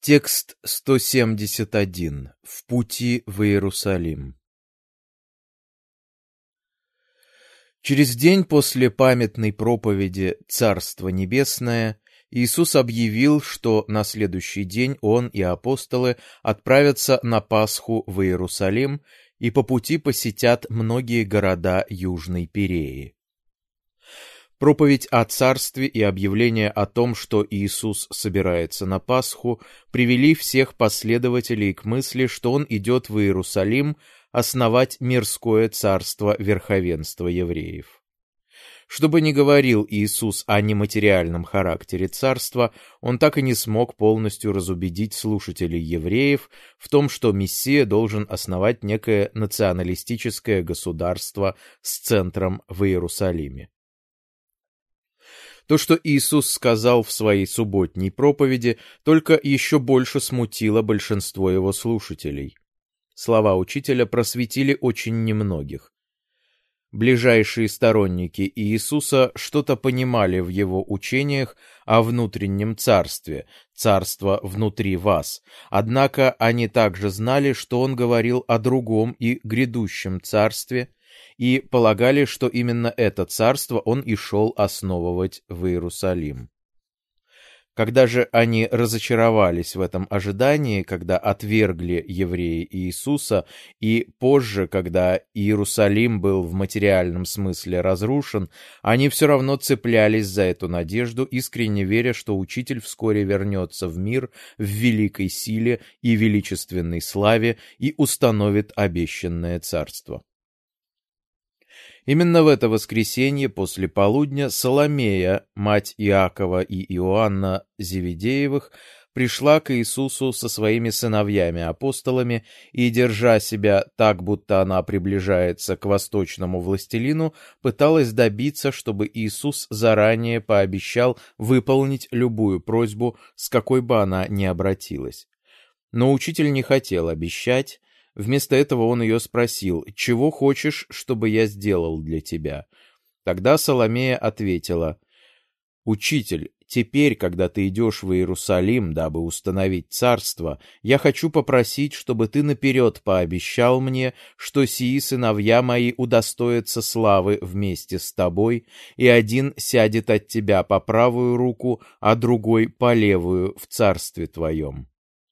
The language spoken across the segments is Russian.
Текст 171. В пути в Иерусалим. Через день после памятной проповеди «Царство небесное» Иисус объявил, что на следующий день Он и апостолы отправятся на Пасху в Иерусалим и по пути посетят многие города Южной Переи. Проповедь о царстве и объявление о том, что Иисус собирается на Пасху, привели всех последователей к мысли, что Он идет в Иерусалим основать мирское царство верховенства евреев. Что бы ни говорил Иисус о нематериальном характере царства, Он так и не смог полностью разубедить слушателей евреев в том, что Мессия должен основать некое националистическое государство с центром в Иерусалиме. То, что Иисус сказал в своей субботней проповеди, только еще больше смутило большинство его слушателей. Слова учителя просветили очень немногих. Ближайшие сторонники Иисуса что-то понимали в его учениях о внутреннем царстве, царство внутри вас, однако они также знали, что он говорил о другом и грядущем царстве, и полагали, что именно это царство он и шел основывать в Иерусалим. Когда же они разочаровались в этом ожидании, когда отвергли евреи Иисуса, и позже, когда Иерусалим был в материальном смысле разрушен, они все равно цеплялись за эту надежду, искренне веря, что Учитель вскоре вернется в мир в великой силе и величественной славе и установит обещанное царство. Именно в это воскресенье после полудня Соломея, мать Иакова и Иоанна Зеведеевых, пришла к Иисусу со своими сыновьями-апостолами и, держа себя так, будто она приближается к восточному властелину, пыталась добиться, чтобы Иисус заранее пообещал выполнить любую просьбу, с какой бы она ни обратилась. Но учитель не хотел обещать. Вместо этого он ее спросил: «Чего хочешь, чтобы я сделал для тебя?» Тогда Соломея ответила: «Учитель, теперь, когда ты идешь в Иерусалим, дабы установить царство, я хочу попросить, чтобы ты наперед пообещал мне, что сии сыновья мои удостоятся славы вместе с тобой, и один сядет от тебя по правую руку, а другой по левую в царстве твоем».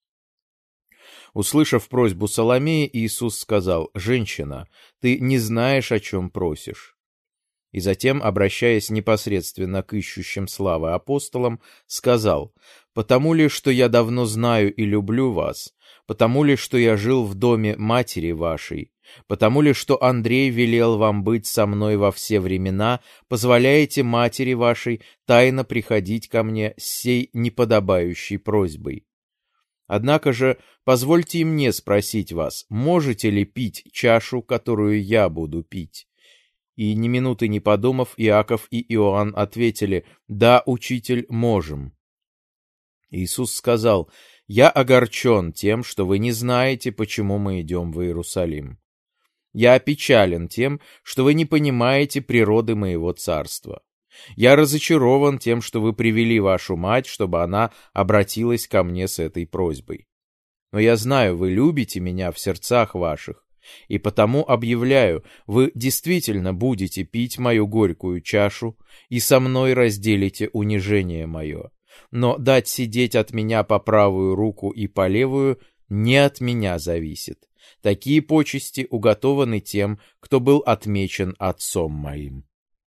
Услышав просьбу Соломеи, Иисус сказал: «Женщина, ты не знаешь, о чем просишь». И затем, обращаясь непосредственно к ищущим славы апостолам, сказал: «Потому ли, что я давно знаю и люблю вас? Потому ли, что я жил в доме матери вашей? Потому ли, что Андрей велел вам быть со мной во все времена, позволяете матери вашей тайно приходить ко мне с сей неподобающей просьбой? Однако же позвольте и мне спросить вас, можете ли пить чашу, которую я буду пить?» И ни минуты не подумав, Иаков и Иоанн ответили: «Да, учитель, можем». Иисус сказал: «Я огорчен тем, что вы не знаете, почему мы идем в Иерусалим. Я опечален тем, что вы не понимаете природы моего царства. Я разочарован тем, что вы привели вашу мать, чтобы она обратилась ко мне с этой просьбой. Но я знаю, вы любите меня в сердцах ваших, и потому объявляю, вы действительно будете пить мою горькую чашу и со мной разделите унижение мое. Но дать сидеть от меня по правую руку и по левую не от меня зависит. Такие почести уготованы тем, кто был отмечен отцом моим».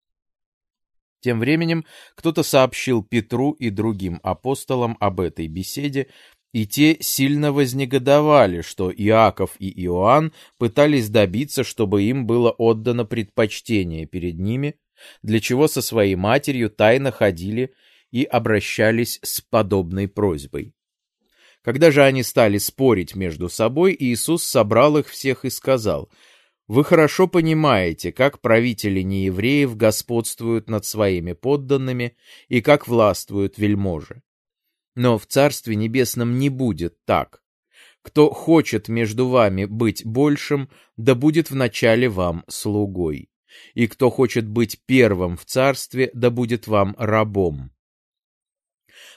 Тем временем кто-то сообщил Петру и другим апостолам об этой беседе, и те сильно вознегодовали, что Иаков и Иоанн пытались добиться, чтобы им было отдано предпочтение перед ними, для чего со своей матерью тайно ходили и обращались с подобной просьбой. Когда же они стали спорить между собой, Иисус собрал их всех и сказал: «Вы хорошо понимаете, как правители неевреев господствуют над своими подданными и как властвуют вельможи. Но в Царстве Небесном не будет так. Кто хочет между вами быть большим, да будет вначале вам слугой. И кто хочет быть первым в Царстве, да будет вам рабом.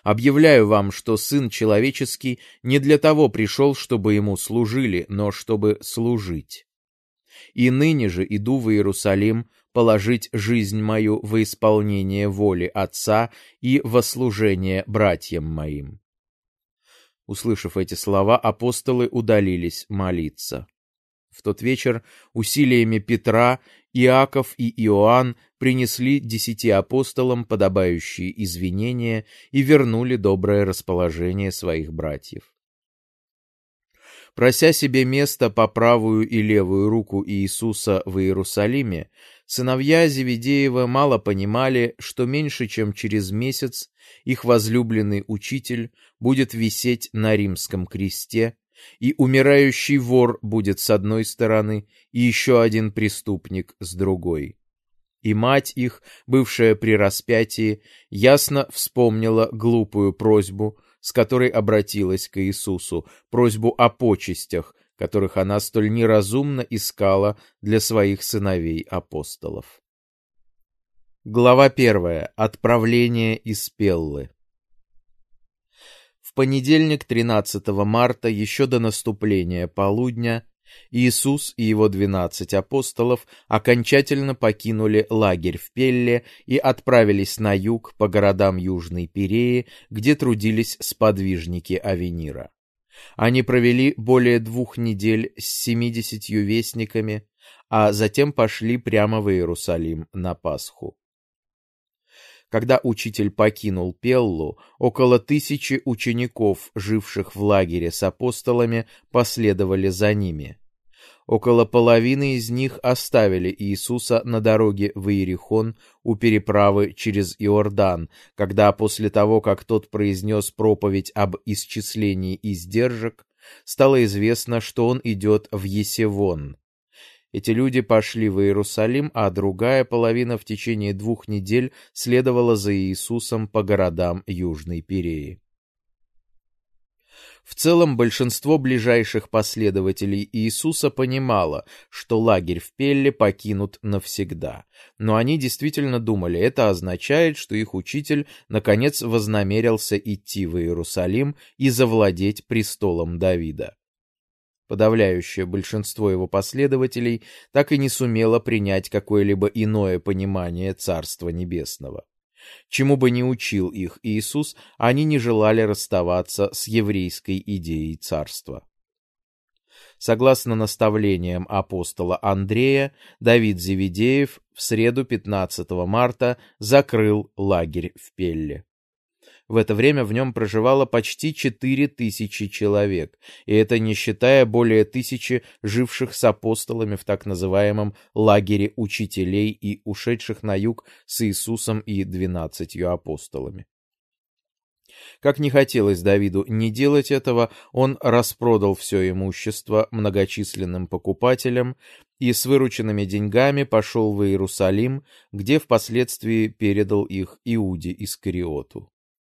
Объявляю вам, что Сын Человеческий не для того пришел, чтобы Ему служили, но чтобы служить. И ныне же иду в Иерусалим положить жизнь мою во исполнение воли Отца и во служение братьям моим». Услышав эти слова, апостолы удалились молиться. В тот вечер усилиями Петра Иаков и Иоанн принесли 10 апостолам подобающие извинения и вернули доброе расположение своих братьев. Прося себе место по правую и левую руку Иисуса в Иерусалиме, сыновья Зеведеева мало понимали, что меньше чем через месяц их возлюбленный учитель будет висеть на римском кресте, и умирающий вор будет с одной стороны, и еще один преступник с другой. И мать их, бывшая при распятии, ясно вспомнила глупую просьбу, с которой обратилась к Иисусу, просьбу о почестях, которых она столь неразумно искала для своих сыновей-апостолов. Глава 1. Отправление из Пеллы. В понедельник, 13 марта, еще до наступления полудня, Иисус и его 12 апостолов окончательно покинули лагерь в Пелле и отправились на юг по городам Южной Пиреи, где трудились сподвижники Авенира. Они провели более 2 недель с 70 вестниками, а затем пошли прямо в Иерусалим на Пасху. Когда учитель покинул Пеллу, около 1000 учеников, живших в лагере с апостолами, последовали за ними. Около половины из них оставили Иисуса на дороге в Иерихон у переправы через Иордан, когда после того, как тот произнес проповедь об исчислении издержек, стало известно, что он идет в Есевон. Эти люди пошли в Иерусалим, а другая половина в течение 2 недель следовала за Иисусом по городам Южной Пиреи. В целом, большинство ближайших последователей Иисуса понимало, что лагерь в Пелле покинут навсегда. Но они действительно думали, это означает, что их учитель наконец вознамерился идти в Иерусалим и завладеть престолом Давида. Подавляющее большинство его последователей так и не сумело принять какое-либо иное понимание Царства Небесного. Чему бы ни учил их Иисус, они не желали расставаться с еврейской идеей царства. Согласно наставлениям апостола Андрея, Давид Зеведеев в среду 15 марта закрыл лагерь в Пелле. В это время в нем проживало почти 4000 человек, и это не считая более 1000 живших с апостолами в так называемом лагере учителей и ушедших на юг с Иисусом и 12 апостолами. Как не хотелось Давиду не делать этого, он распродал все имущество многочисленным покупателям и с вырученными деньгами пошел в Иерусалим, где впоследствии передал их Иуде Искариоту.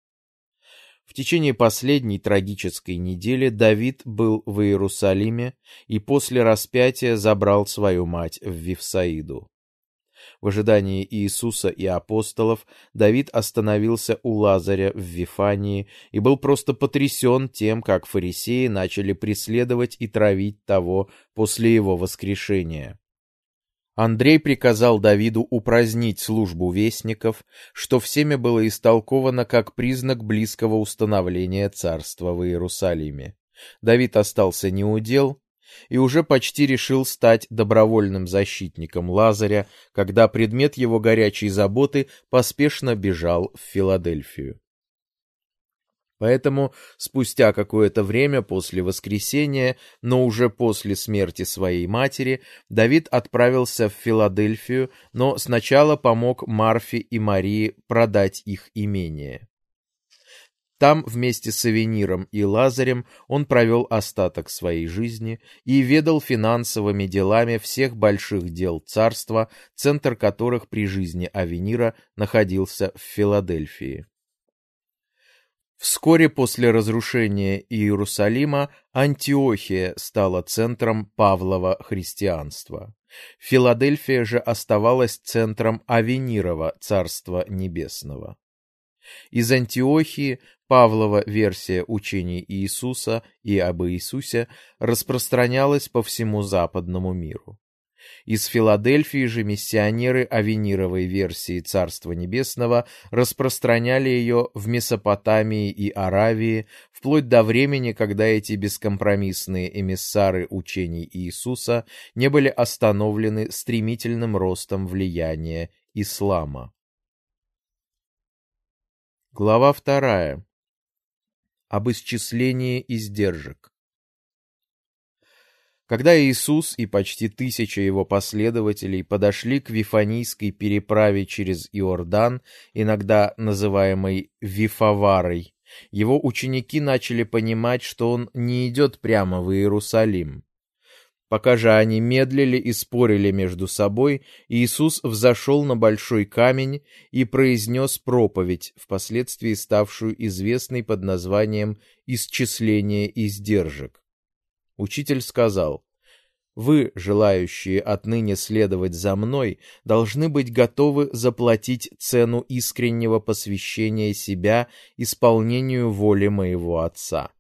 В течение последней трагической недели Давид был в Иерусалиме и после распятия забрал свою мать в Вифсаиду. В ожидании Иисуса и апостолов Давид остановился у Лазаря в Вифании и был просто потрясен тем, как фарисеи начали преследовать и травить того после его воскрешения. Андрей приказал Давиду упразднить службу вестников, что всеми было истолковано как признак близкого установления царства в Иерусалиме. Давид остался неудел и уже почти решил стать добровольным защитником Лазаря, когда предмет его горячей заботы поспешно бежал в Филадельфию. Поэтому спустя какое-то время после воскресения, но уже после смерти своей матери, Давид отправился в Филадельфию, но сначала помог Марфе и Марии продать их имение. Там вместе с Авениром и Лазарем он провел остаток своей жизни и ведал финансовыми делами всех больших дел царства, центр которых при жизни Авенира находился в Филадельфии. Вскоре после разрушения Иерусалима Антиохия стала центром Павлова христианства. Филадельфия же оставалась центром Авенирова Царства Небесного. Из Антиохии Павлова версия учений Иисуса и об Иисусе распространялась по всему западному миру. Из Филадельфии же миссионеры Авенировой версии Царства Небесного распространяли ее в Месопотамии и Аравии, вплоть до времени, когда эти бескомпромиссные эмиссары учений Иисуса не были остановлены стремительным ростом влияния ислама. Глава 2. Об исчислении издержек. Когда Иисус и почти 1000 его последователей подошли к Вифанийской переправе через Иордан, иногда называемой Вифаварой, его ученики начали понимать, что он не идет прямо в Иерусалим. Пока же они медлили и спорили между собой, Иисус взошел на большой камень и произнес проповедь, впоследствии ставшую известной под названием «Исчисление издержек». Учитель сказал: «Вы, желающие отныне следовать за мной, должны быть готовы заплатить цену искреннего посвящения себя исполнению воли моего Отца.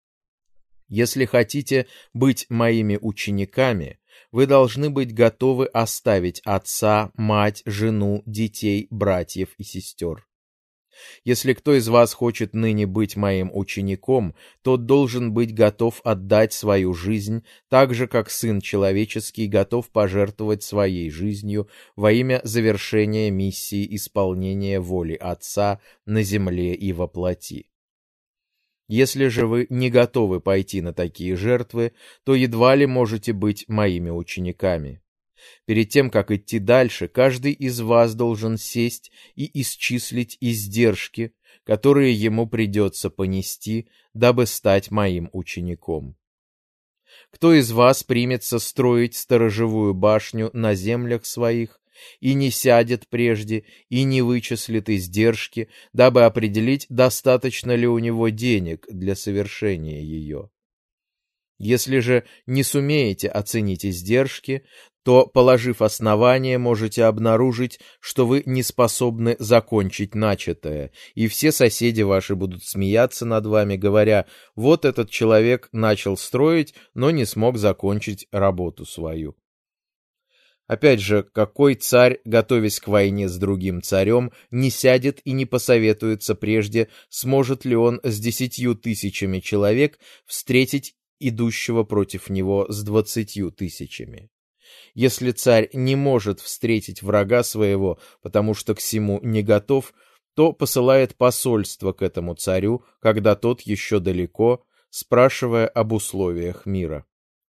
Если хотите быть моими учениками, вы должны быть готовы оставить отца, мать, жену, детей, братьев и сестер. Если кто из вас хочет ныне быть моим учеником, тот должен быть готов отдать свою жизнь, так же, как Сын Человеческий готов пожертвовать своей жизнью во имя завершения миссии исполнения воли Отца на земле и во плоти. Если же вы не готовы пойти на такие жертвы, то едва ли можете быть моими учениками. Перед тем, как идти дальше, каждый из вас должен сесть и исчислить издержки, которые ему придется понести, дабы стать моим учеником. Кто из вас примется строить сторожевую башню на землях своих, и не сядет прежде, и не вычислит издержки, дабы определить, достаточно ли у него денег для совершения ее? Если же не сумеете оценить издержки, то, положив основание, можете обнаружить, что вы не способны закончить начатое, и все соседи ваши будут смеяться над вами, говоря: «Вот этот человек начал строить, но не смог закончить работу свою». Опять же, какой царь, готовясь к войне с другим царем, не сядет и не посоветуется прежде, сможет ли он с 10 000 человек встретить идущего против него с 20 000? Если царь не может встретить врага своего, потому что к сему не готов, то посылает посольство к этому царю, когда тот еще далеко, спрашивая об условиях мира.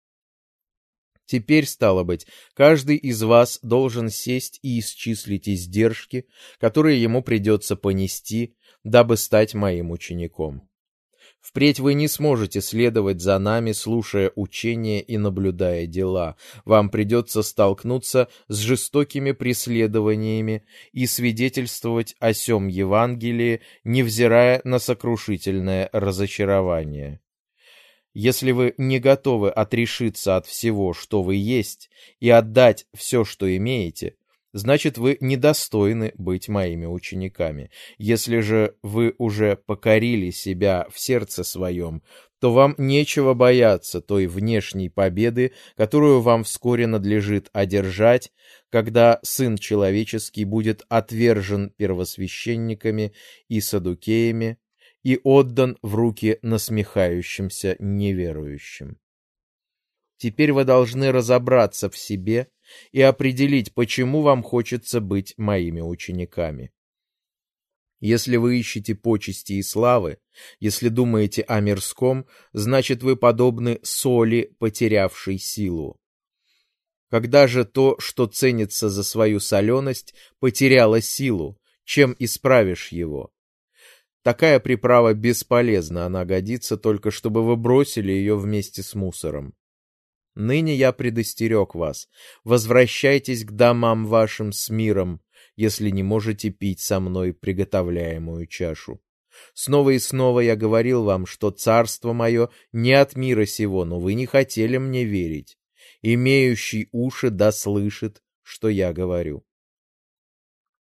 Теперь, стало быть, каждый из вас должен сесть и исчислить издержки, которые ему придется понести, дабы стать моим учеником. Впредь вы не сможете следовать за нами, слушая учения и наблюдая дела. Вам придется столкнуться с жестокими преследованиями и свидетельствовать о сем Евангелии, невзирая на сокрушительное разочарование. Если вы не готовы отрешиться от всего, что вы есть, и отдать все, что имеете, значит, вы недостойны быть моими учениками. Если же вы уже покорили себя в сердце своем, то вам нечего бояться той внешней победы, которую вам вскоре надлежит одержать, когда Сын Человеческий будет отвержен первосвященниками и саддукеями и отдан в руки насмехающимся неверующим. Теперь вы должны разобраться в себе и определить, почему вам хочется быть моими учениками. Если вы ищете почести и славы, если думаете о мирском, значит, вы подобны соли, потерявшей силу. Когда же то, что ценится за свою соленость, потеряло силу, чем исправишь его? Такая приправа бесполезна, она годится только, чтобы вы бросили ее вместе с мусором. Ныне я предостерег вас: возвращайтесь к домам вашим с миром, если не можете пить со мной приготовляемую чашу. Снова и снова я говорил вам, что царство мое не от мира сего, но вы не хотели мне верить. Имеющий уши да слышит, что я говорю.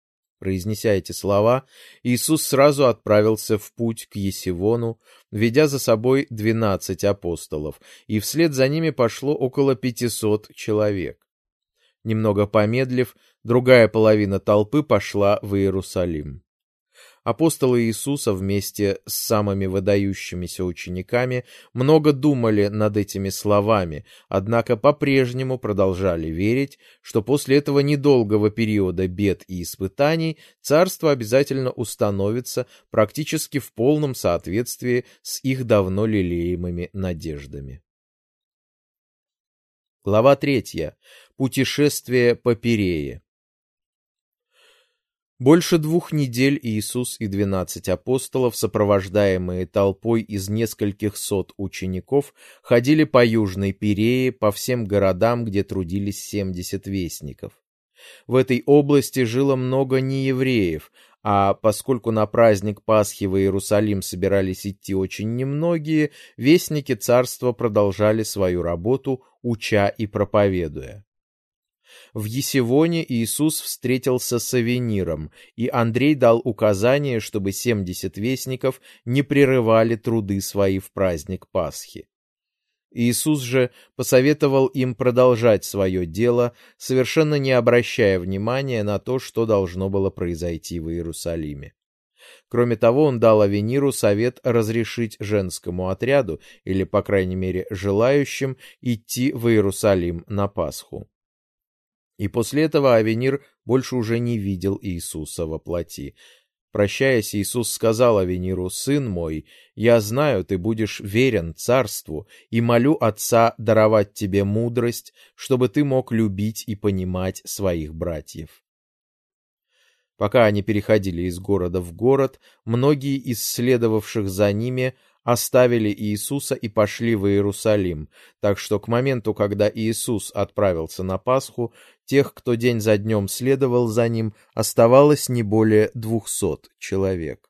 Произнеся эти слова, Иисус сразу отправился в путь к Есивону, ведя за собой 12 апостолов, и вслед за ними пошло около 500 человек. Немного помедлив, другая половина толпы пошла в Иерусалим. Апостолы Иисуса вместе с самыми выдающимися учениками много думали над этими словами, однако по-прежнему продолжали верить, что после этого недолгого периода бед и испытаний царство обязательно установится практически в полном соответствии с их давно лелеемыми надеждами. Глава 3. Путешествие по Пирее. Больше 2 недель Иисус и 12 апостолов, сопровождаемые толпой из нескольких сот учеников, ходили по Южной Пирее, по всем городам, где трудились 70 вестников. В этой области жило много неевреев, а поскольку на праздник Пасхи в Иерусалим собирались идти очень немногие, вестники царства продолжали свою работу, уча и проповедуя. В Есивоне Иисус встретился с Авениром, и Андрей дал указание, чтобы 70 вестников не прерывали труды свои в праздник Пасхи. Иисус же посоветовал им продолжать свое дело, совершенно не обращая внимания на то, что должно было произойти в Иерусалиме. Кроме того, он дал Авениру совет разрешить женскому отряду, или, по крайней мере, желающим, идти в Иерусалим на Пасху. И после этого Авенир больше уже не видел Иисуса во плоти. Прощаясь, Иисус сказал Авениру: «Сын мой, я знаю, ты будешь верен царству, и молю Отца даровать тебе мудрость, чтобы ты мог любить и понимать своих братьев». Пока они переходили из города в город, многие из следовавших за ними оставили Иисуса и пошли в Иерусалим, так что к моменту, когда Иисус отправился на Пасху, тех, кто день за днем следовал за ним, оставалось не более 200 человек.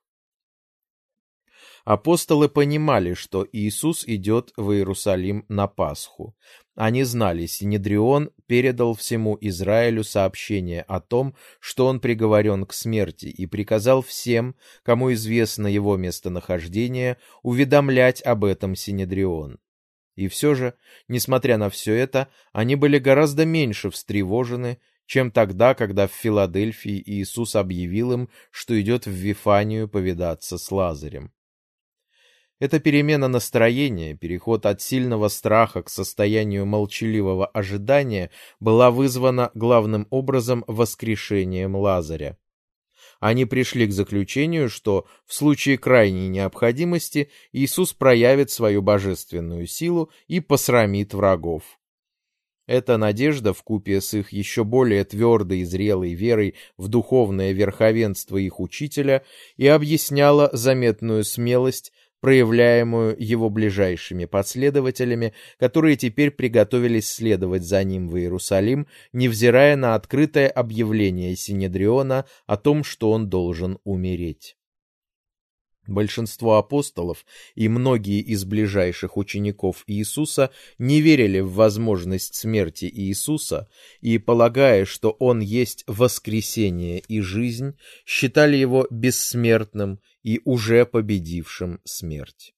Апостолы понимали, что Иисус идет в Иерусалим на Пасху. Они знали, Синедрион передал всему Израилю сообщение о том, что он приговорен к смерти, и приказал всем, кому известно его местонахождение, уведомлять об этом Синедрион. И все же, несмотря на все это, они были гораздо меньше встревожены, чем тогда, когда в Филадельфии Иисус объявил им, что идет в Вифанию повидаться с Лазарем. Эта перемена настроения, переход от сильного страха к состоянию молчаливого ожидания, была вызвана главным образом воскрешением Лазаря. Они пришли к заключению, что в случае крайней необходимости Иисус проявит свою божественную силу и посрамит врагов. Эта надежда, вкупе с их еще более твердой и зрелой верой в духовное верховенство их учителя, и объясняла заметную смелость, проявляемую его ближайшими последователями, которые теперь приготовились следовать за ним в Иерусалим, невзирая на открытое объявление Синедриона о том, что он должен умереть. Большинство апостолов и многие из ближайших учеников Иисуса не верили в возможность смерти Иисуса и, полагая, что Он есть воскресение и жизнь, считали Его бессмертным и уже победившим смерть.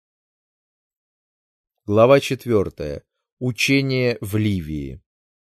Глава 4. Учение в Ливии.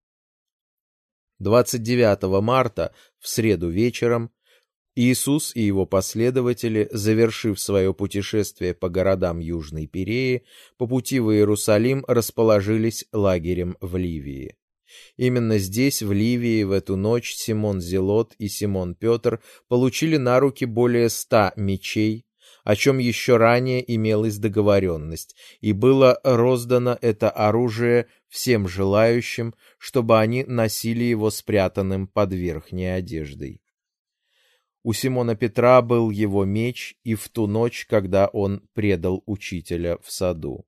29 марта, в среду вечером, Иисус и его последователи, завершив свое путешествие по городам Южной Пиреи, по пути в Иерусалим расположились лагерем в Ливии. Именно здесь, в Ливии, в эту ночь Симон Зелот и Симон Петр получили на руки более 100 мечей, о чем еще ранее имелась договоренность, и было роздано это оружие всем желающим, чтобы они носили его спрятанным под верхней одеждой. У Симона Петра был его меч и в ту ночь, когда он предал учителя в саду.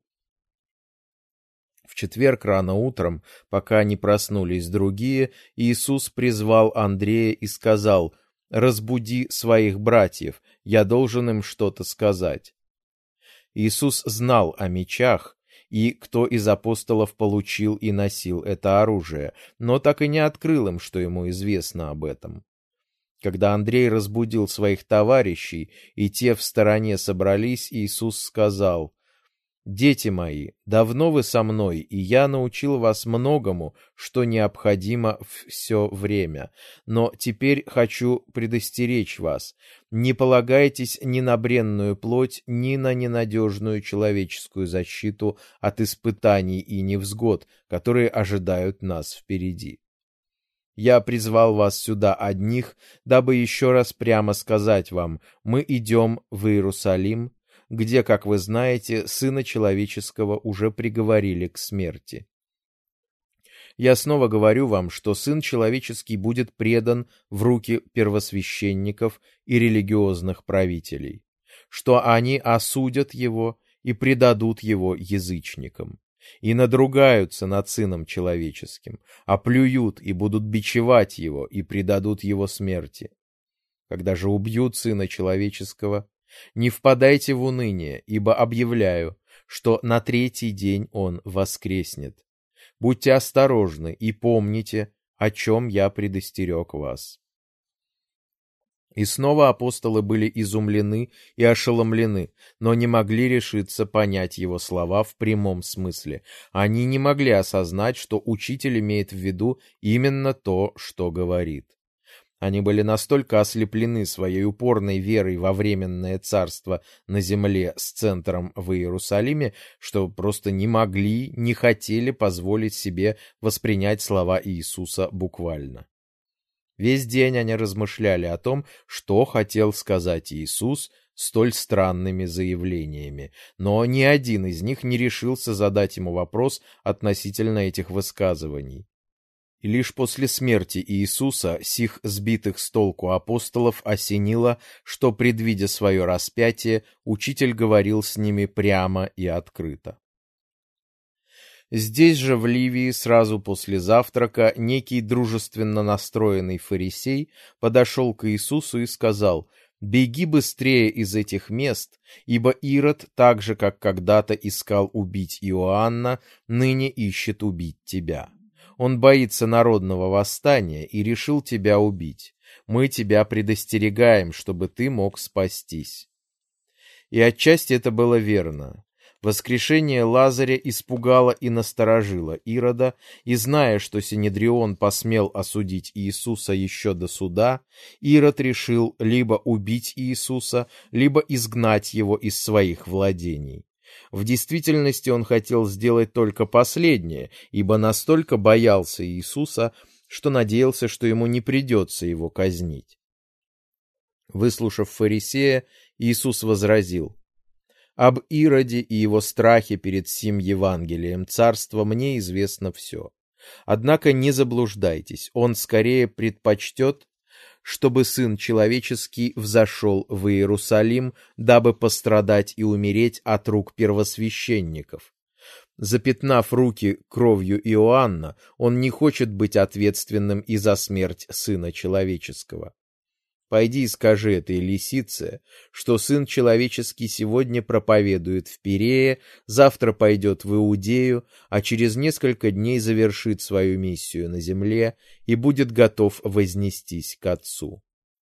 В четверг рано утром, пока не проснулись другие, Иисус призвал Андрея и сказал: «Разбуди своих братьев, я должен им что-то сказать». Иисус знал о мечах, и кто из апостолов получил и носил это оружие, но так и не открыл им, что ему известно об этом. Когда Андрей разбудил своих товарищей, и те в стороне собрались, Иисус сказал: «Дети мои, давно вы со мной, и я научил вас многому, что необходимо все время. Но теперь хочу предостеречь вас: не полагайтесь ни на бренную плоть, ни на ненадежную человеческую защиту от испытаний и невзгод, которые ожидают нас впереди. Я призвал вас сюда одних, дабы еще раз прямо сказать вам: мы идем в Иерусалим, где, как вы знаете, Сына Человеческого уже приговорили к смерти. Я снова говорю вам, что Сын Человеческий будет предан в руки первосвященников и религиозных правителей, что они осудят его и предадут его язычникам, и надругаются над Сыном Человеческим, оплюют и будут бичевать его, и предадут его смерти. Когда же убьют Сына Человеческого, не впадайте в уныние, ибо объявляю, что на третий день он воскреснет. Будьте осторожны и помните, о чем я предостерег вас». И снова апостолы были изумлены и ошеломлены, но не могли решиться понять его слова в прямом смысле. Они не могли осознать, что учитель имеет в виду именно то, что говорит. Они были настолько ослеплены своей упорной верой во временное царство на земле с центром в Иерусалиме, что просто не могли, не хотели позволить себе воспринять слова Иисуса буквально. Весь день они размышляли о том, что хотел сказать Иисус столь странными заявлениями, но ни один из них не решился задать ему вопрос относительно этих высказываний. И лишь после смерти Иисуса сих сбитых с толку апостолов осенило, что, предвидя свое распятие, учитель говорил с ними прямо и открыто. Здесь же, в Ливии, сразу после завтрака, некий дружественно настроенный фарисей подошел к Иисусу и сказал: «Беги быстрее из этих мест, ибо Ирод, так же, как когда-то искал убить Иоанна, ныне ищет убить тебя. Он боится народного восстания и решил тебя убить. Мы тебя предостерегаем, чтобы ты мог спастись». И отчасти это было верно. Воскрешение Лазаря испугало и насторожило Ирода, и, зная, что Синедрион посмел осудить Иисуса еще до суда, Ирод решил либо убить Иисуса, либо изгнать его из своих владений. В действительности он хотел сделать только последнее, ибо настолько боялся Иисуса, что надеялся, что ему не придется его казнить. Выслушав фарисея, Иисус возразил: «Об Ироде и его страхе перед сим Евангелием царства мне известно все. Однако не заблуждайтесь, он скорее предпочтет, чтобы Сын Человеческий взошел в Иерусалим, дабы пострадать и умереть от рук первосвященников. Запятнав руки кровью Иоанна, он не хочет быть ответственным и за смерть Сына Человеческого. Пойди и скажи этой лисице, что Сын Человеческий сегодня проповедует в Пирее, завтра пойдет в Иудею, а через несколько дней завершит свою миссию на земле и будет готов вознестись к Отцу».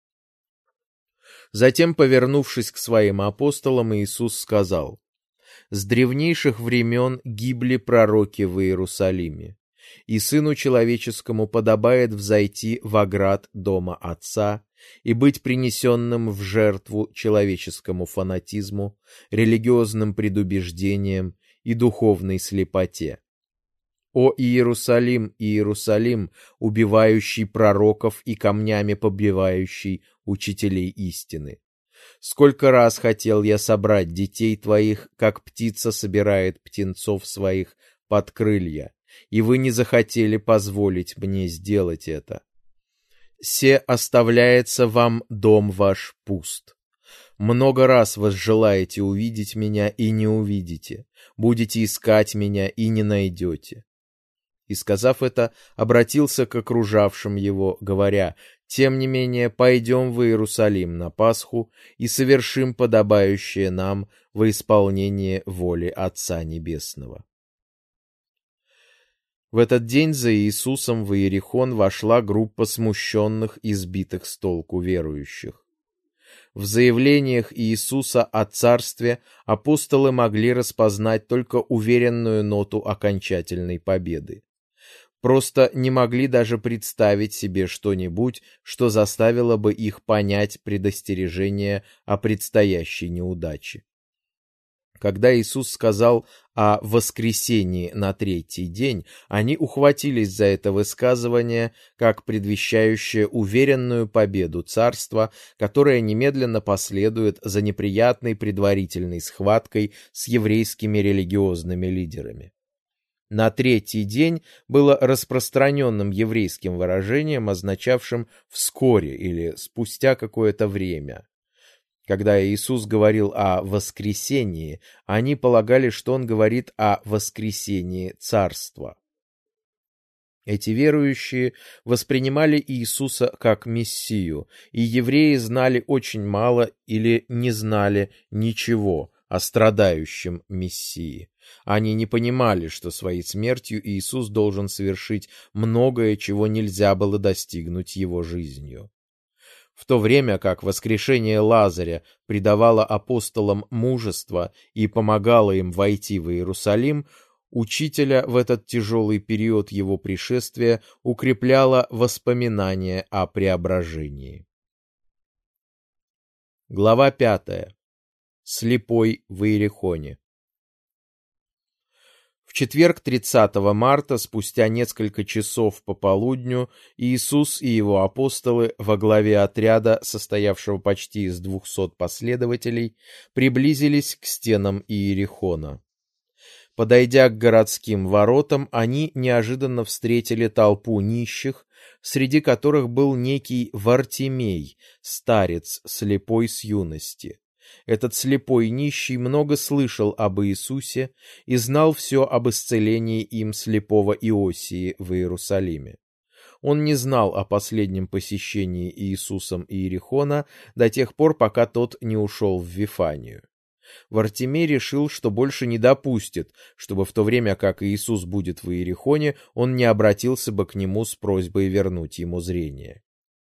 Затем, повернувшись к своим апостолам, Иисус сказал: «С древнейших времен гибли пророки в Иерусалиме, и Сыну Человеческому подобает взойти в оград дома Отца и быть принесенным в жертву человеческому фанатизму, религиозным предубеждениям и духовной слепоте. О Иерусалим, Иерусалим, убивающий пророков и камнями побивающий учителей истины! Сколько раз хотел я собрать детей твоих, как птица собирает птенцов своих под крылья, и вы не захотели позволить мне сделать это. Се оставляется вам дом ваш пуст. Много раз возжелаете увидеть меня и не увидите, будете искать меня и не найдете». И, сказав это, обратился к окружавшим его, говоря: «Тем не менее, пойдем в Иерусалим на Пасху и совершим подобающее нам во исполнение воли Отца Небесного». В этот день за Иисусом в Иерихон вошла группа смущенных и сбитых с толку верующих. В заявлениях Иисуса о царстве апостолы могли распознать только уверенную ноту окончательной победы. Просто не могли даже представить себе что-нибудь, что заставило бы их понять предостережение о предстоящей неудаче. Когда Иисус сказал о воскресении на третий день, они ухватились за это высказывание как предвещающее уверенную победу царства, которая немедленно последует за неприятной предварительной схваткой с еврейскими религиозными лидерами. На третий день было распространенным еврейским выражением, означавшим «вскоре» или «спустя какое-то время». Когда Иисус говорил о воскресении, они полагали, что Он говорит о воскресении царства. Эти верующие воспринимали Иисуса как Мессию, и евреи знали очень мало или не знали ничего о страдающем Мессии. Они не понимали, что своей смертью Иисус должен совершить многое, чего нельзя было достигнуть его жизнью. В то время как воскрешение Лазаря придавало апостолам мужество и помогало им войти в Иерусалим, учителя в этот тяжелый период его пришествия укрепляло воспоминание о преображении. Глава 5. Слепой в Иерихоне. В четверг 30 марта, спустя несколько часов по полудню, Иисус и его апостолы во главе отряда, состоявшего почти из 200 последователей, приблизились к стенам Иерихона. Подойдя к городским воротам, они неожиданно встретили толпу нищих, среди которых был некий Вартимей, старец, слепой с юности. Этот слепой нищий много слышал об Иисусе и знал все об исцелении им слепого Иосии в Иерусалиме. Он не знал о последнем посещении Иисусом Иерихона до тех пор, пока тот не ушел в Вифанию. Вартимей решил, что больше не допустит, чтобы в то время, как Иисус будет в Иерихоне, он не обратился бы к нему с просьбой вернуть ему зрение.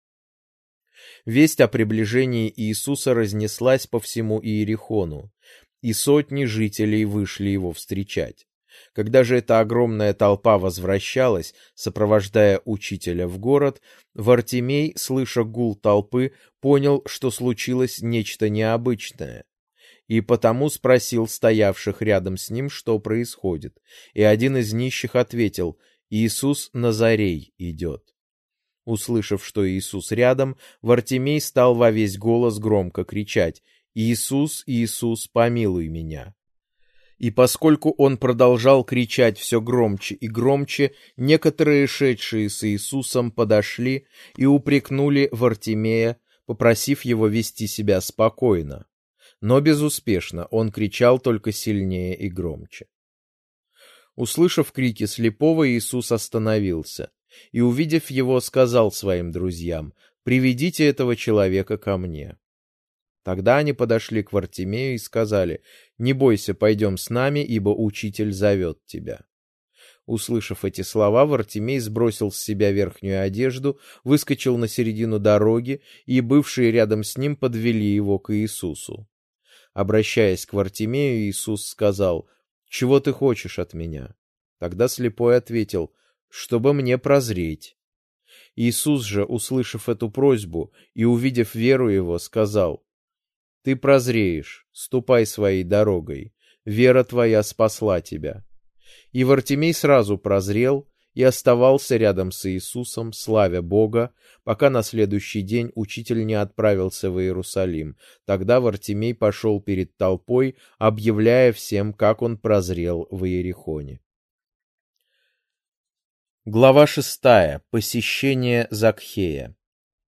Весть о приближении Иисуса разнеслась по всему Иерихону, и сотни жителей вышли его встречать. Когда же эта огромная толпа возвращалась, сопровождая учителя в город, Вартимей, слыша гул толпы, понял, что случилось нечто необычное, и потому спросил стоявших рядом с ним, что происходит, и один из нищих ответил: «Иисус Назарей идет». Услышав, что Иисус рядом, Вартимей стал во весь голос громко кричать: «Иисус, Иисус, помилуй меня!» И поскольку он продолжал кричать все громче и громче, некоторые, шедшие с Иисусом, подошли и упрекнули Вартимея, попросив его вести себя спокойно. Но безуспешно, он кричал только сильнее и громче. Услышав крики слепого, Иисус остановился и, увидев его, сказал своим друзьям: «Приведите этого человека ко мне». Тогда они подошли к Вартимею и сказали: «Не бойся, пойдем с нами, ибо учитель зовет тебя». Услышав эти слова, Вартимей сбросил с себя верхнюю одежду, выскочил на середину дороги, и бывшие рядом с ним подвели его к Иисусу. Обращаясь к Вартимею, Иисус сказал: «Чего ты хочешь от меня?» Тогда слепой ответил: «Чтобы мне прозреть». Иисус же, услышав эту просьбу и увидев веру его, сказал: «Ты прозреешь, ступай своей дорогой, вера твоя спасла тебя». И Вартимей сразу прозрел и оставался рядом с Иисусом, славя Бога, пока на следующий день учитель не отправился в Иерусалим. Тогда Вартимей пошел перед толпой, объявляя всем, как он прозрел в Иерихоне. Глава 6. Посещение Закхея.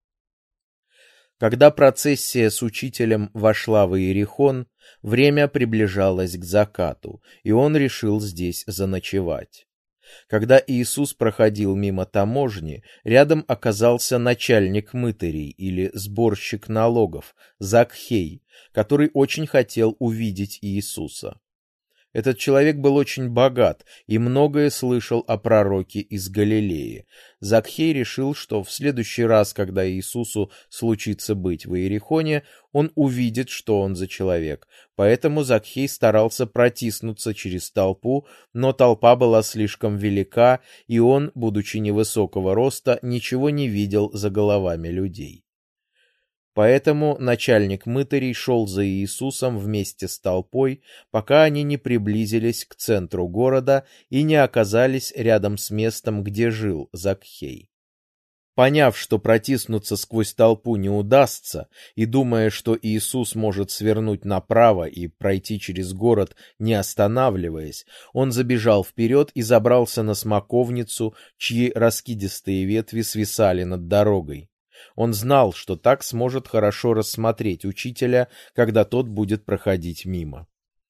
Когда процессия с учителем вошла в Иерихон, время приближалось к закату, и он решил здесь заночевать. Когда Иисус проходил мимо таможни, рядом оказался начальник мытарей или сборщик налогов, Закхей, который очень хотел увидеть Иисуса. Этот человек был очень богат и многое слышал о пророке из Галилеи. Закхей решил, что в следующий раз, когда Иисусу случится быть в Иерихоне, он увидит, что он за человек. Поэтому Закхей старался протиснуться через толпу, но толпа была слишком велика, и он, будучи невысокого роста, ничего не видел за головами людей. Поэтому начальник мытарей шел за Иисусом вместе с толпой, пока они не приблизились к центру города и не оказались рядом с местом, где жил Закхей. Поняв, что протиснуться сквозь толпу не удастся, и думая, что Иисус может свернуть направо и пройти через город, не останавливаясь, он забежал вперед и забрался на смоковницу, чьи раскидистые ветви свисали над дорогой. Он знал, что так сможет хорошо рассмотреть учителя, когда тот будет проходить мимо.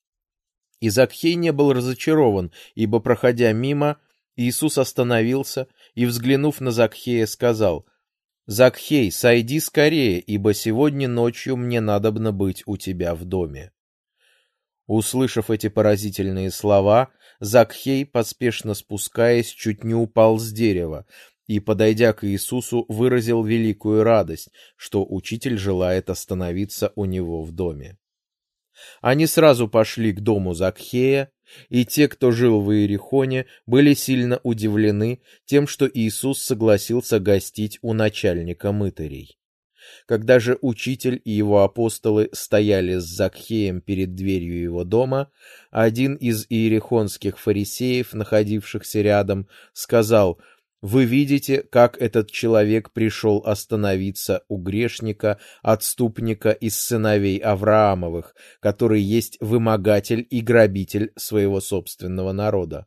И Закхей не был разочарован, ибо, проходя мимо, Иисус остановился и, взглянув на Закхея, сказал: «Закхей, сойди скорее, ибо сегодня ночью мне надобно быть у тебя в доме». Услышав эти поразительные слова, Закхей, поспешно спускаясь, чуть не упал с дерева, и, подойдя к Иисусу, выразил великую радость, что учитель желает остановиться у него в доме. Они сразу пошли к дому Закхея, и те, кто жил в Иерихоне, были сильно удивлены тем, что Иисус согласился гостить у начальника мытарей. Когда же учитель и его апостолы стояли с Закхеем перед дверью его дома, один из иерихонских фарисеев, находившихся рядом, сказал: «Вы видите, как этот человек пришел остановиться у грешника, отступника из сыновей Авраамовых, который есть вымогатель и грабитель своего собственного народа».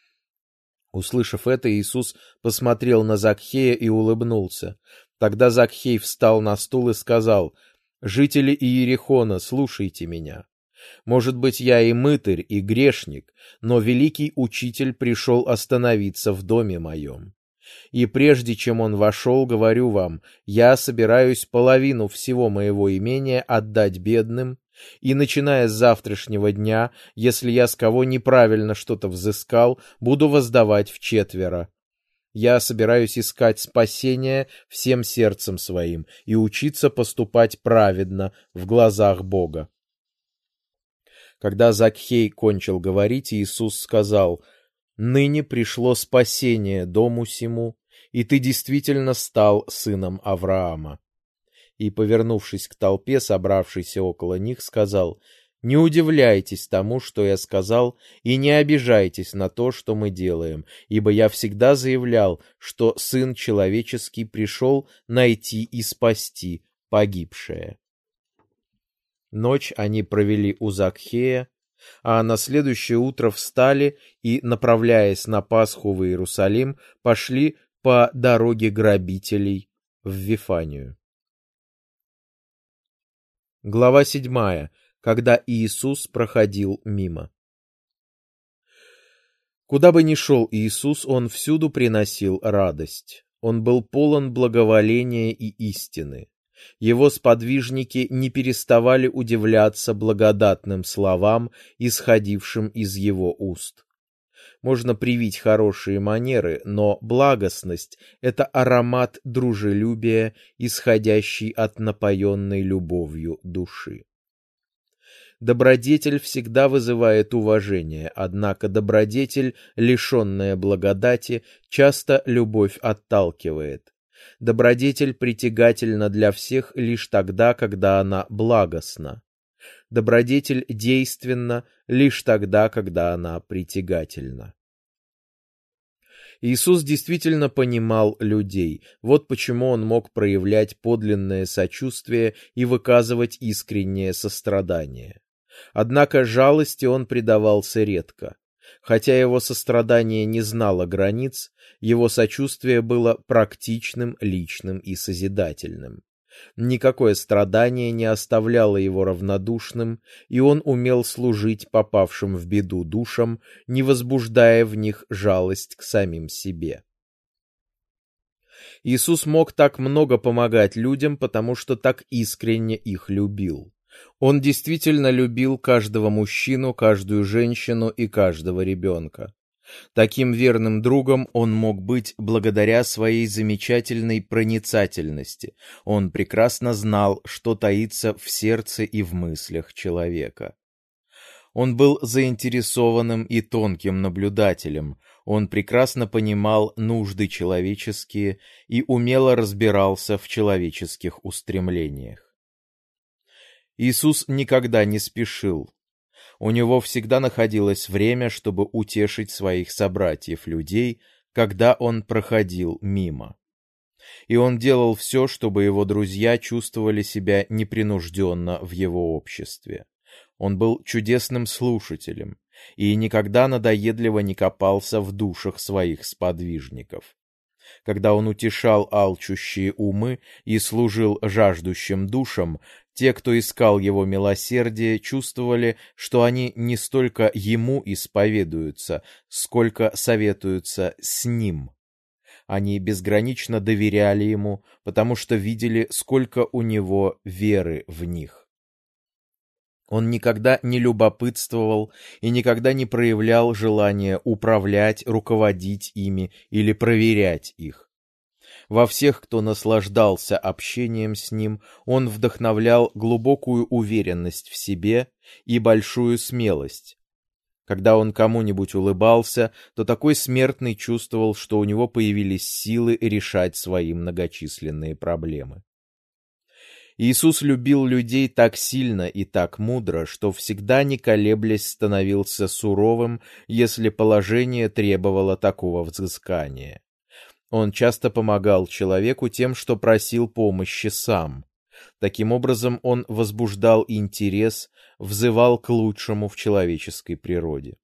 Услышав это, Иисус посмотрел на Закхея и улыбнулся. Тогда Закхей встал на стул и сказал: «Жители Иерихона, слушайте меня. Может быть, я и мытарь, и грешник, но великий учитель пришел остановиться в доме моем. И прежде чем он вошел, говорю вам, я собираюсь половину всего моего имения отдать бедным, и, начиная с завтрашнего дня, если я с кого неправильно что-то взыскал, буду воздавать вчетверо. Я собираюсь искать спасения всем сердцем своим и учиться поступать праведно в глазах Бога». Когда Закхей кончил говорить, Иисус сказал: «Ныне пришло спасение дому сему, и ты действительно стал сыном Авраама». И, повернувшись к толпе, собравшейся около них, сказал: «Не удивляйтесь тому, что я сказал, и не обижайтесь на то, что мы делаем, ибо я всегда заявлял, что Сын Человеческий пришел найти и спасти погибшее». Ночь они провели у Закхея, а на следующее утро встали и, направляясь на Пасху в Иерусалим, пошли по дороге грабителей в Вифанию. Глава 7. Когда Иисус проходил мимо. Куда бы ни шел Иисус, Он всюду приносил радость. Он был полон благоволения и истины. Его сподвижники не переставали удивляться благодатным словам, исходившим из его уст. Можно привить хорошие манеры, но благостность — это аромат дружелюбия, исходящий от напоенной любовью души. Добродетель всегда вызывает уважение, однако добродетель, лишенная благодати, часто любовь отталкивает. Добродетель притягательна для всех лишь тогда, когда она благостна. Добродетель действенна лишь тогда, когда она притягательна. Иисус действительно понимал людей, вот почему Он мог проявлять подлинное сочувствие и выказывать искреннее сострадание. Однако жалости Он предавался редко. Хотя его сострадание не знало границ, его сочувствие было практичным, личным и созидательным. Никакое страдание не оставляло его равнодушным, и он умел служить попавшим в беду душам, не возбуждая в них жалость к самим себе. Иисус мог так много помогать людям, потому что так искренне их любил. Он действительно любил каждого мужчину, каждую женщину и каждого ребенка. Таким верным другом он мог быть благодаря своей замечательной проницательности. Он прекрасно знал, что таится в сердце и в мыслях человека. Он был заинтересованным и тонким наблюдателем. Он прекрасно понимал нужды человеческие и умело разбирался в человеческих устремлениях. Иисус никогда не спешил. У него всегда находилось время, чтобы утешить своих собратьев-людей, когда он проходил мимо. И он делал все, чтобы его друзья чувствовали себя непринужденно в его обществе. Он был чудесным слушателем и никогда надоедливо не копался в душах своих сподвижников. Когда он утешал алчущие умы и служил жаждущим душам, те, кто искал его милосердие, чувствовали, что они не столько ему исповедуются, сколько советуются с ним. Они безгранично доверяли ему, потому что видели, сколько у него веры в них. Он никогда не любопытствовал и никогда не проявлял желания управлять, руководить ими или проверять их. Во всех, кто наслаждался общением с ним, он вдохновлял глубокую уверенность в себе и большую смелость. Когда он кому-нибудь улыбался, то такой смертный чувствовал, что у него появились силы решать свои многочисленные проблемы. Иисус любил людей так сильно и так мудро, что всегда не колеблясь становился суровым, если положение требовало такого взыскания. Он часто помогал человеку тем, что просил помощи сам. Таким образом, он возбуждал интерес, взывал к лучшему в человеческой природе.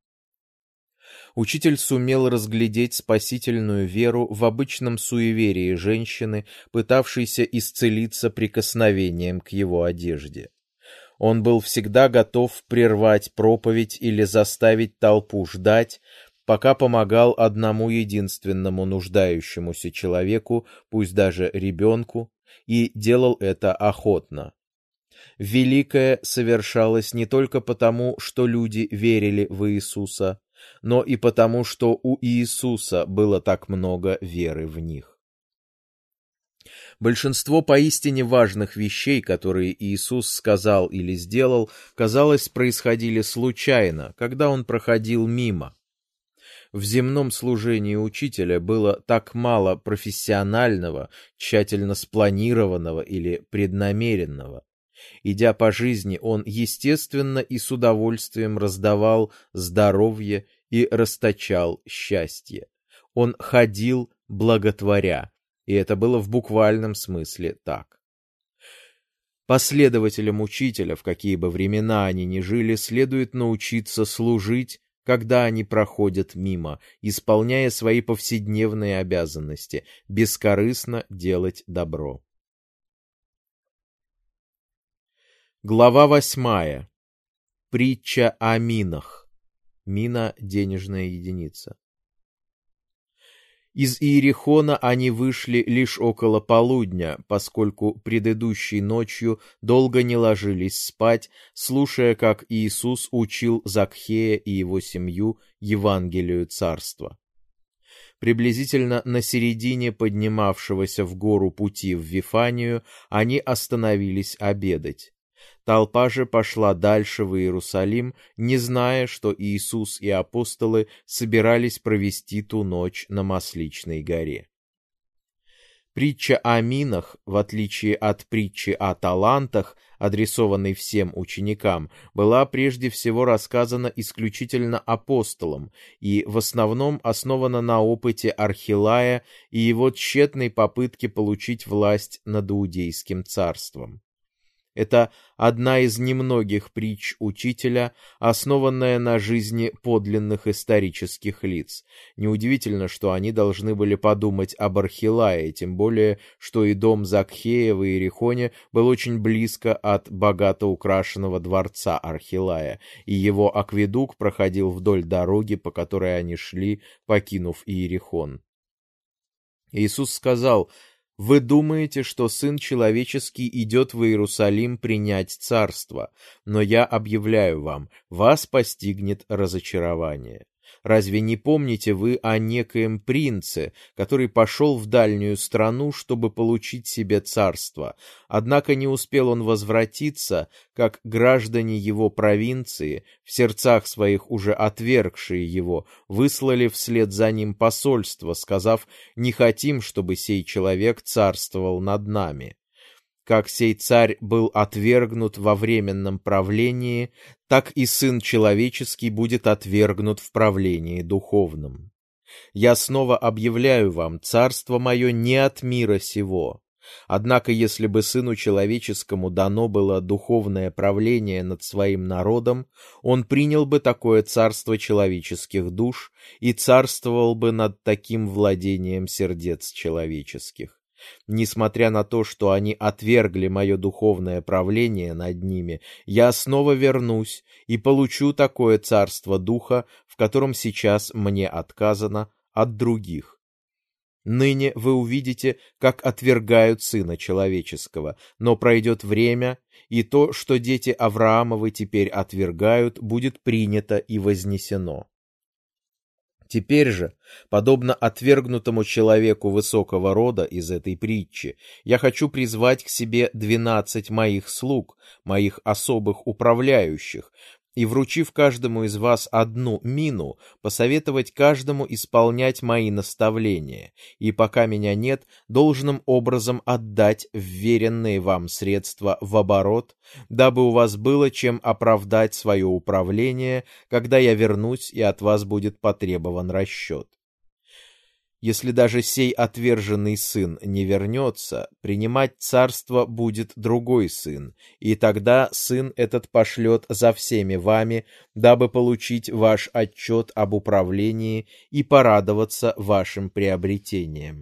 Учитель сумел разглядеть спасительную веру в обычном суеверии женщины, пытавшейся исцелиться прикосновением к его одежде. Он был всегда готов прервать проповедь или заставить толпу ждать, пока помогал одному единственному нуждающемуся человеку, пусть даже ребенку, и делал это охотно. Великое совершалось не только потому, что люди верили в Иисуса, но и потому, что у Иисуса было так много веры в них. Большинство поистине важных вещей, которые Иисус сказал или сделал, казалось, происходили случайно, когда он проходил мимо. В земном служении учителя было так мало профессионального, тщательно спланированного или преднамеренного. Идя по жизни, он естественно и с удовольствием раздавал здоровье и расточал счастье. Он ходил благотворя, и это было в буквальном смысле так. Последователям учителя, в какие бы времена они ни жили, следует научиться служить, когда они проходят мимо, исполняя свои повседневные обязанности, бескорыстно делать добро. Глава 8. Притча о минах. Мина — денежная единица. Из Иерихона они вышли лишь около полудня, поскольку предыдущей ночью долго не ложились спать, слушая, как Иисус учил Закхея и его семью Евангелию Царства. Приблизительно на середине поднимавшегося в гору пути в Вифанию они остановились обедать. Толпа же пошла дальше в Иерусалим, не зная, что Иисус и апостолы собирались провести ту ночь на Масличной горе. Притча о минах, в отличие от притчи о талантах, адресованной всем ученикам, была прежде всего рассказана исключительно апостолам и в основном основана на опыте Архилая и его тщетной попытке получить власть над Иудейским царством. Это одна из немногих притч учителя, основанная на жизни подлинных исторических лиц. Неудивительно, что они должны были подумать об Архилае, тем более, что и дом Закхея в Иерихоне был очень близко от богато украшенного дворца Архилая, и его акведук проходил вдоль дороги, по которой они шли, покинув Иерихон. Иисус сказал: Вы думаете, что Сын Человеческий идет в Иерусалим принять царство, но я объявляю вам, вас постигнет разочарование. Разве не помните вы о некоем принце, который пошел в дальнюю страну, чтобы получить себе царство? Однако не успел он возвратиться, как граждане его провинции, в сердцах своих уже отвергшие его, выслали вслед за ним посольство, сказав: «Не хотим, чтобы сей человек царствовал над нами». Как сей царь был отвергнут во временном правлении, так и Сын Человеческий будет отвергнут в правлении духовном. Я снова объявляю вам, царство мое не от мира сего. Однако, если бы Сыну Человеческому дано было духовное правление над своим народом, он принял бы такое царство человеческих душ и царствовал бы над таким владением сердец человеческих. Несмотря на то, что они отвергли мое духовное правление над ними, я снова вернусь и получу такое царство духа, в котором сейчас мне отказано от других. Ныне вы увидите, как отвергают Сына Человеческого, но пройдет время, и то, что дети Авраамовы теперь отвергают, будет принято и вознесено. Теперь же, подобно отвергнутому человеку высокого рода из этой притчи, я хочу призвать к себе 12 моих слуг, моих особых управляющих, и, вручив каждому из вас одну мину, посоветовать каждому исполнять мои наставления, и, пока меня нет, должным образом отдать вверенные вам средства в оборот, дабы у вас было чем оправдать свое управление, когда я вернусь и от вас будет потребован расчет. Если даже сей отверженный сын не вернется, принимать царство будет другой сын, и тогда сын этот пошлет за всеми вами, дабы получить ваш отчет об управлении и порадоваться вашим приобретениям.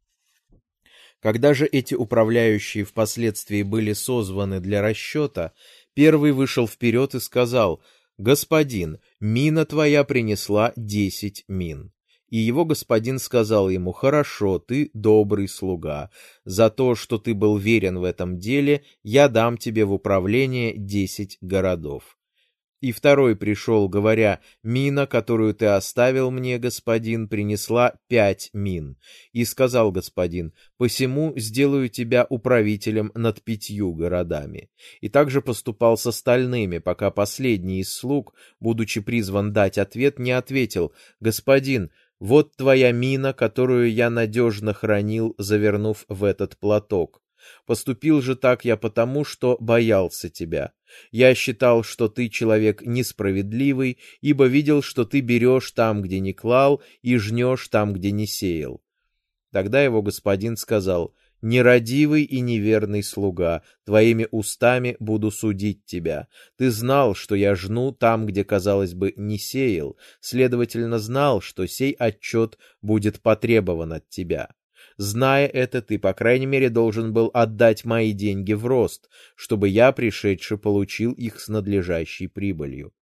Когда же эти управляющие впоследствии были созваны для расчета, первый вышел вперед и сказал: «Господин, мина твоя принесла 10 мин». И его господин сказал ему: «Хорошо, ты добрый слуга. За то, что ты был верен в этом деле, я дам тебе в управление 10 городов». И второй пришел, говоря: «Мина, которую ты оставил мне, господин, принесла 5 мин». И сказал господин: «Посему сделаю тебя управителем над 5 городами». И также поступал с остальными, пока последний из слуг, будучи призван дать ответ, не ответил: «Господин, вот твоя мина, которую я надежно хранил, завернув в этот платок. Поступил же так я потому, что боялся тебя. Я считал, что ты человек несправедливый, ибо видел, что ты берешь там, где не клал, и жнешь там, где не сеял». Тогда его господин сказал: «Нерадивый и неверный слуга, твоими устами буду судить тебя. Ты знал, что я жну там, где, казалось бы, не сеял, следовательно, знал, что сей отчет будет потребован от тебя. Зная это, ты, по крайней мере, должен был отдать мои деньги в рост, чтобы я, пришедший, получил их с надлежащей прибылью».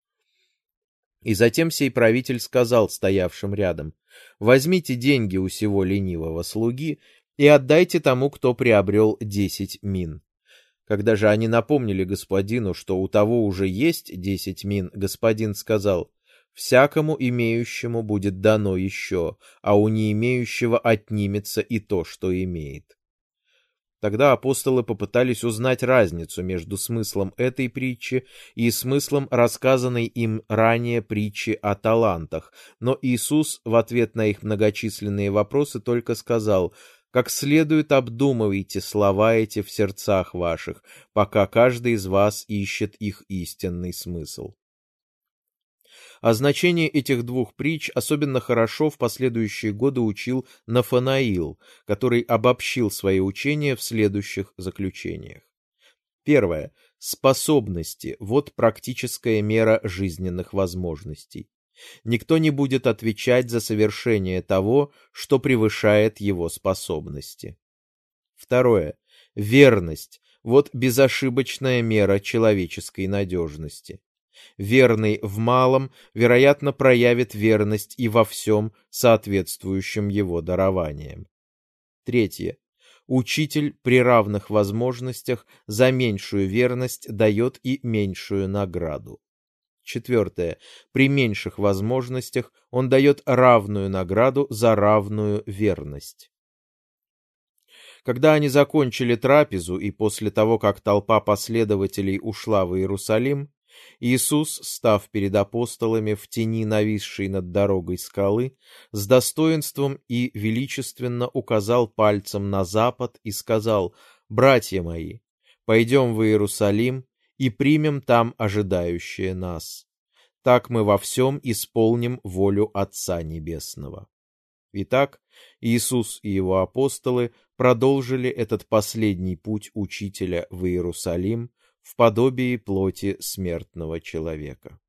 И затем сей правитель сказал стоявшим рядом: «Возьмите деньги у сего ленивого слуги и отдайте тому, кто приобрел 10 мин». Когда же они напомнили господину, что у того уже есть 10 мин, господин сказал: «Всякому имеющему будет дано еще, а у не имеющего отнимется и то, что имеет». Тогда апостолы попытались узнать разницу между смыслом этой притчи и смыслом рассказанной им ранее притчи о талантах, но Иисус в ответ на их многочисленные вопросы только сказал: «Как следует обдумывайте слова эти в сердцах ваших, пока каждый из вас ищет их истинный смысл». О значении этих двух притч особенно хорошо в последующие годы учил Нафанаил, который обобщил свои учения в следующих заключениях. Первое. Способности – вот практическая мера жизненных возможностей. Никто не будет отвечать за совершение того, что превышает его способности. Второе. Верность – вот безошибочная мера человеческой надежности. Верный в малом, вероятно, проявит верность и во всем, соответствующем его дарованиям. Третье. Учитель при равных возможностях за меньшую верность дает и меньшую награду. 4. При меньших возможностях он дает равную награду за равную верность. Когда они закончили трапезу и после того, как толпа последователей ушла в Иерусалим, Иисус, став перед апостолами в тени нависшей над дорогой скалы, с достоинством и величественно указал пальцем на запад и сказал: «Братья мои, пойдем в Иерусалим и примем там ожидающее нас. Так мы во всем исполним волю Отца Небесного». Итак, Иисус и его апостолы продолжили этот последний путь Учителя в Иерусалим в подобии плоти смертного человека.